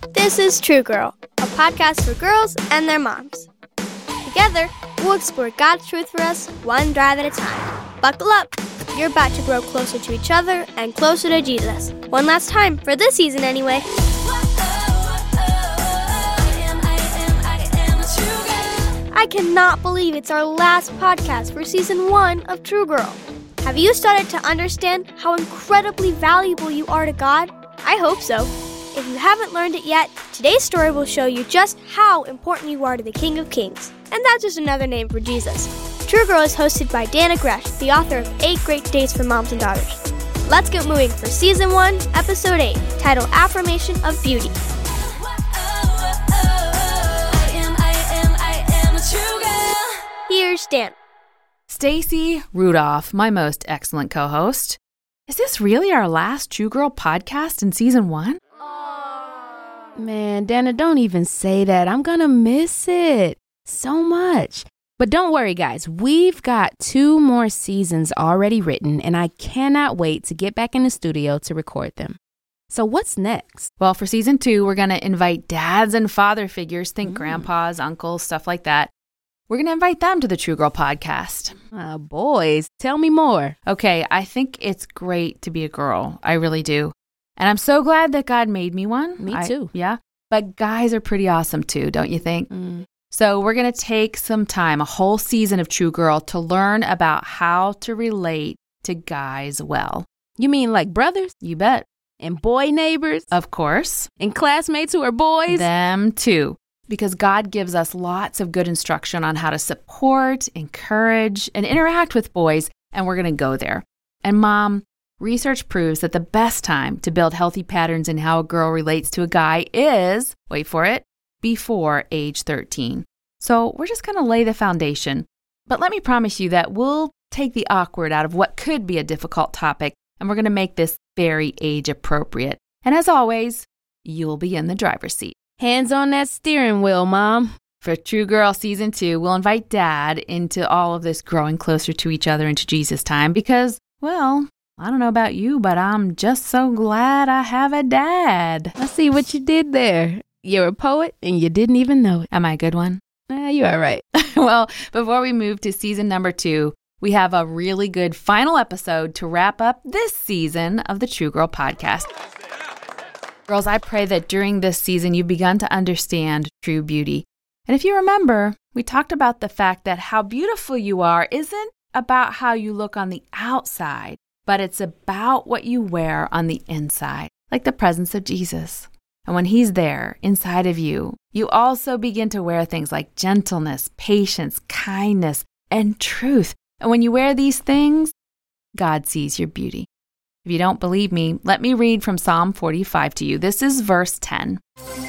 This is True Girl, a podcast for girls and their moms. Together, we'll explore God's truth for us, one drive at a time. Buckle up. You're about to grow closer to each other and closer to Jesus. One last time, for this season anyway. I cannot believe it's our last podcast for season 1 of True Girl. Have you started to understand how incredibly valuable you are to God? I hope so. If you haven't learned it yet, today's story will show you just how important you are to the King of Kings. And that's just another name for Jesus. True Girl is hosted by Dana Gresh, the author of 8 Great Days for Moms and Daughters. Let's get moving for Season 1, Episode 8, titled Affirmation of Beauty. Here's Dan. Stacy Rudolph, my most excellent co-host. Is this really our last True Girl podcast in Season 1? Man, Dana, don't even say that. I'm gonna miss it so much. But don't worry, guys. We've got 2 more seasons already written, and I cannot wait to get back in the studio to record them. So what's next? Well, for Season 2, we're going to invite dads and father figures, think grandpas, uncles, stuff like that. We're going to invite them to the True Girl podcast. Boys, tell me more. Okay, I think it's great to be a girl. I really do. And I'm so glad that God made me one. Me too. Yeah. But guys are pretty awesome too, don't you think? So we're going to take some time, a whole season of True Girl, to learn about how to relate to guys well. You mean like brothers? You bet. And boy neighbors? Of course. And classmates who are boys? Them too. Because God gives us lots of good instruction on how to support, encourage, and interact with boys, and we're going to go there. And Mom, research proves that the best time to build healthy patterns in how a girl relates to a guy is, wait for it, before age 13. So we're just going to lay the foundation. But let me promise you that we'll take the awkward out of what could be a difficult topic, and we're going to make this very age appropriate. And as always, you'll be in the driver's seat. Hands on that steering wheel, Mom. For True Girl Season 2, we'll invite Dad into all of this growing closer to each other and to Jesus time because, well, I don't know about you, but I'm just so glad I have a dad. I see what you did there. You're a poet and you didn't even know it. Am I a good one? You're all right. Well, before we move to season number 2, we have a really good final episode to wrap up this season of the True Girl podcast. Girls, I pray that during this season you've begun to understand true beauty. And if you remember, we talked about the fact that how beautiful you are isn't about how you look on the outside, but it's about what you wear on the inside, like the presence of Jesus. And when he's there inside of you, you also begin to wear things like gentleness, patience, kindness, and truth. And when you wear these things, God sees your beauty. If you don't believe me, let me read from Psalm 45 to you. This is verse 10.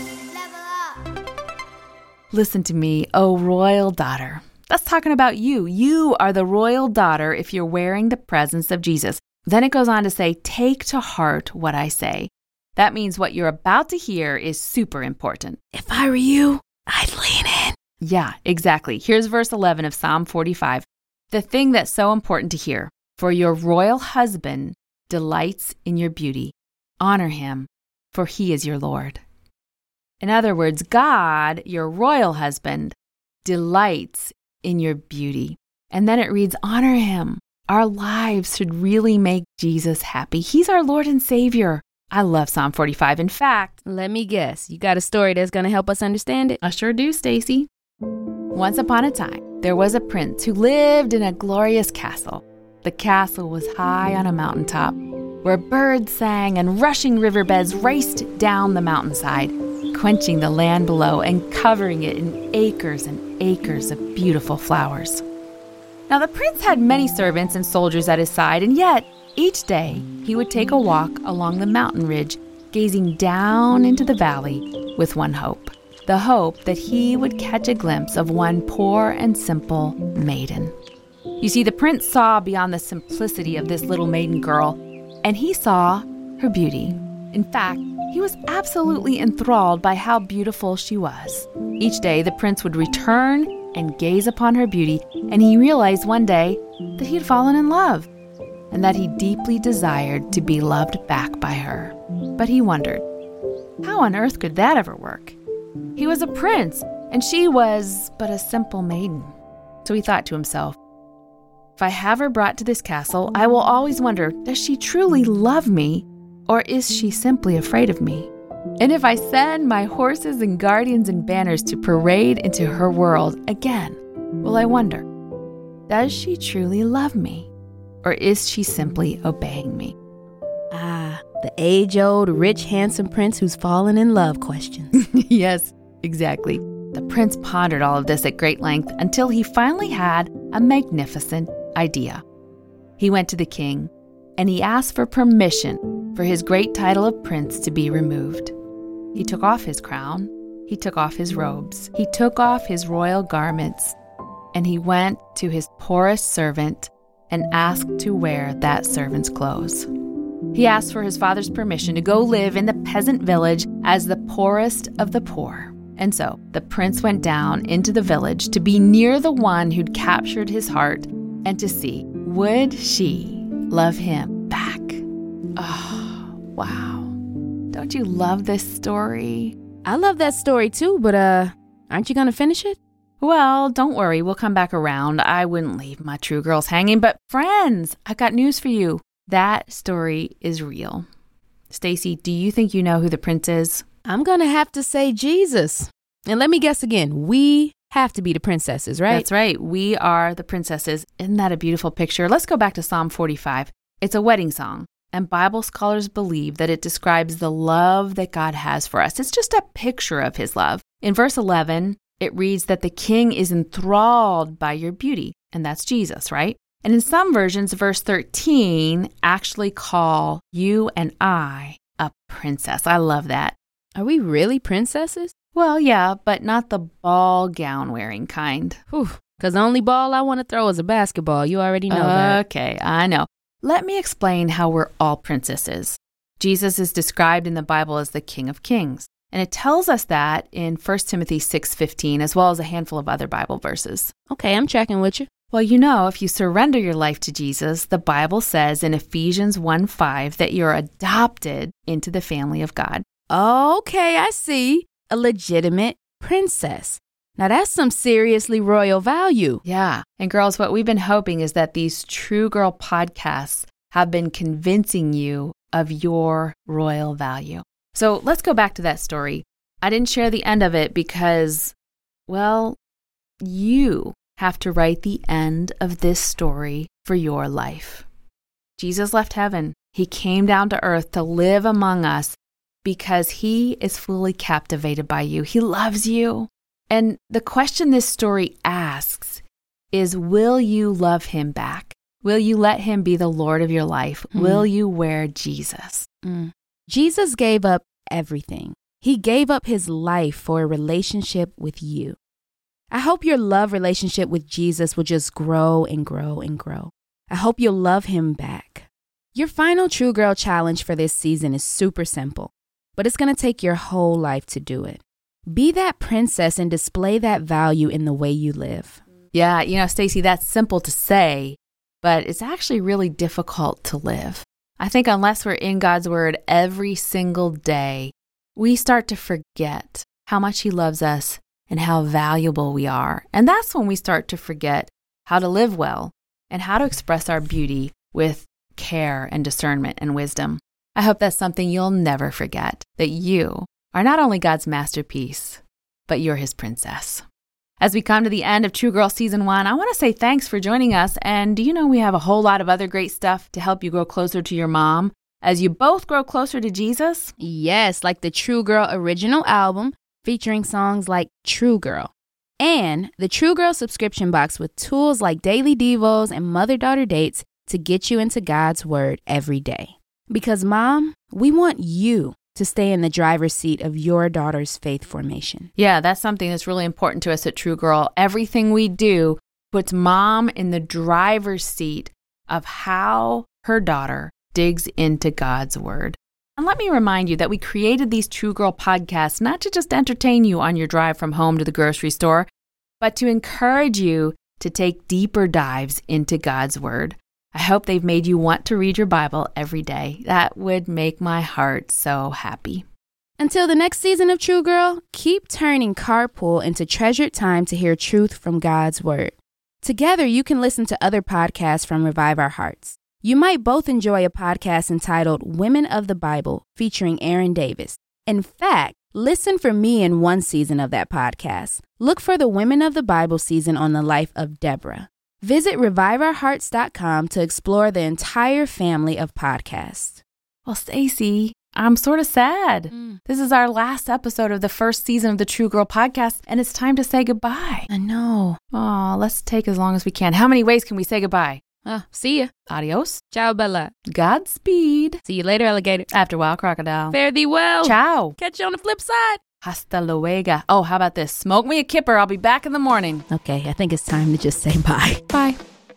Listen to me, O royal daughter. That's talking about you. You are the royal daughter if you're wearing the presence of Jesus. Then it goes on to say, take to heart what I say. That means what you're about to hear is super important. If I were you, I'd lean in. Yeah, exactly. Here's verse 11 of Psalm 45. The thing that's so important to hear. For your royal husband delights in your beauty. Honor him, for he is your Lord. In other words, God, your royal husband, delights in your beauty. And then it reads, honor him. Our lives should really make Jesus happy. He's our Lord and Savior. I love Psalm 45. In fact, let me guess, you got a story that's going to help us understand it? I sure do, Stacy. Once upon a time, there was a prince who lived in a glorious castle. The castle was high on a mountaintop, where birds sang and rushing riverbeds raced down the mountainside, quenching the land below and covering it in acres and acres of beautiful flowers. Now the prince had many servants and soldiers at his side, and yet each day he would take a walk along the mountain ridge, gazing down into the valley with one hope. The hope that he would catch a glimpse of one poor and simple maiden. You see, the prince saw beyond the simplicity of this little maiden girl, and he saw her beauty. In fact, he was absolutely enthralled by how beautiful she was. Each day, the prince would return and gaze upon her beauty, and he realized one day that he had fallen in love, and that he deeply desired to be loved back by her. But he wondered, How on earth could that ever work? He was a prince, and she was but a simple maiden. So he thought to himself, if I have her brought to this castle, I will always wonder, does she truly love me, or is she simply afraid of me? And if I send my horses and guardians and banners to parade into her world again, will I wonder, does she truly love me, or is she simply obeying me? Ah, the age-old, rich, handsome prince who's fallen in love questions. Yes, exactly. The prince pondered all of this at great length until he finally had a magnificent idea. He went to the king, and he asked for permission for his great title of prince to be removed. He took off his crown, he took off his robes, he took off his royal garments, and he went to his poorest servant and asked to wear that servant's clothes. He asked for his father's permission to go live in the peasant village as the poorest of the poor. And so the prince went down into the village to be near the one who'd captured his heart and to see, would she love him back? Oh, wow. Don't you love this story? I love that story too, but aren't you going to finish it? Well, don't worry, we'll come back around. I wouldn't leave my true girls hanging, but friends, I got news for you. That story is real. Stacy, do you think you know who the prince is? I'm going to have to say Jesus. And let me guess again, we have to be the princesses, right? That's right. We are the princesses. Isn't that a beautiful picture? Let's go back to Psalm 45. It's a wedding song, and Bible scholars believe that it describes the love that God has for us. It's just a picture of his love. In verse 11, it reads that the king is enthralled by your beauty, and that's Jesus, right? And in some versions, verse 13 actually call you and I a princess. I love that. Are we really princesses? Well, yeah, but not the ball gown wearing kind. Because the only ball I want to throw is a basketball. You already know that. Okay, I know. Let me explain how we're all princesses. Jesus is described in the Bible as the King of Kings. And it tells us that in 1 Timothy 6:15, as well as a handful of other Bible verses. Okay, I'm checking with you. Well, you know, if you surrender your life to Jesus, the Bible says in Ephesians 1:5 that you're adopted into the family of God. Okay, I see. A legitimate princess. Now that's some seriously royal value. Yeah. And girls, what we've been hoping is that these True Girl podcasts have been convincing you of your royal value. So let's go back to that story. I didn't share the end of it because, well, you have to write the end of this story for your life. Jesus left heaven. He came down to earth to live among us because he is fully captivated by you. He loves you. And the question this story asks is, will you love him back? Will you let him be the Lord of your life? Will you wear Jesus? Jesus gave up everything. He gave up his life for a relationship with you. I hope your love relationship with Jesus will just grow and grow and grow. I hope you'll love him back. Your final True Girl challenge for this season is super simple, but it's going to take your whole life to do it. Be that princess and display that value in the way you live. Yeah, you know, Stacy, that's simple to say, but it's actually really difficult to live. I think unless we're in God's word every single day, we start to forget how much he loves us and how valuable we are. And that's when we start to forget how to live well and how to express our beauty with care and discernment and wisdom. I hope that's something you'll never forget, that you are not only God's masterpiece, but you're his princess. As we come to the end of True Girl Season 1, I want to say thanks for joining us. And do you know we have a whole lot of other great stuff to help you grow closer to your mom as you both grow closer to Jesus? Yes, like the True Girl original album featuring songs like True Girl. And the True Girl subscription box with tools like daily devos and mother-daughter dates to get you into God's word every day. Because, Mom, we want you to stay in the driver's seat of your daughter's faith formation. Yeah, that's something that's really important to us at True Girl. Everything we do puts Mom in the driver's seat of how her daughter digs into God's word. And let me remind you that we created these True Girl podcasts not to just entertain you on your drive from home to the grocery store, but to encourage you to take deeper dives into God's word. I hope they've made you want to read your Bible every day. That would make my heart so happy. Until the next season of True Girl, keep turning carpool into treasured time to hear truth from God's Word. Together, you can listen to other podcasts from Revive Our Hearts. You might both enjoy a podcast entitled Women of the Bible, featuring Aaron Davis. In fact, listen for me in one season of that podcast. Look for the Women of the Bible season on the life of Deborah. Visit reviveourhearts.com to explore the entire family of podcasts. Well, Stacey, I'm sort of sad. This is our last episode of the first season of the True Girl podcast, and it's time to say goodbye. I know. Oh, let's take as long as we can. How many ways can we say goodbye? See ya. Adios. Ciao, Bella. Godspeed. See you later, alligator. After a while, crocodile. Fare thee well. Ciao. Catch you on the flip side. Hasta luego. Oh, how about this? Smoke me a kipper. I'll be back in the morning. Okay, I think it's time to just say bye. Bye.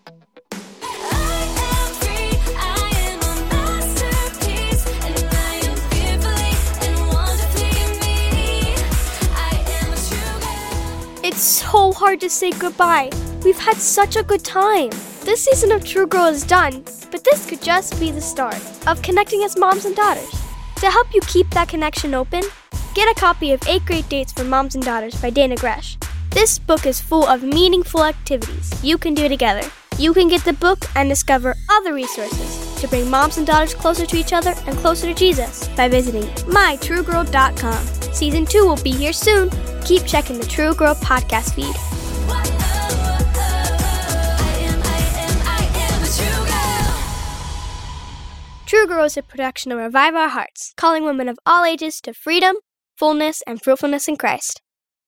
It's so hard to say goodbye. We've had such a good time. This season of True Girl is done, but this could just be the start of connecting as moms and daughters. To help you keep that connection open, get a copy of 8 Great Dates for Moms and Daughters by Dana Gresh. This book is full of meaningful activities you can do together. You can get the book and discover other resources to bring moms and daughters closer to each other and closer to Jesus by visiting mytruegirl.com. Season 2 will be here soon. Keep checking the True Girl podcast feed. True Girl is a production of Revive Our Hearts, calling women of all ages to freedom, fullness, and fruitfulness in Christ.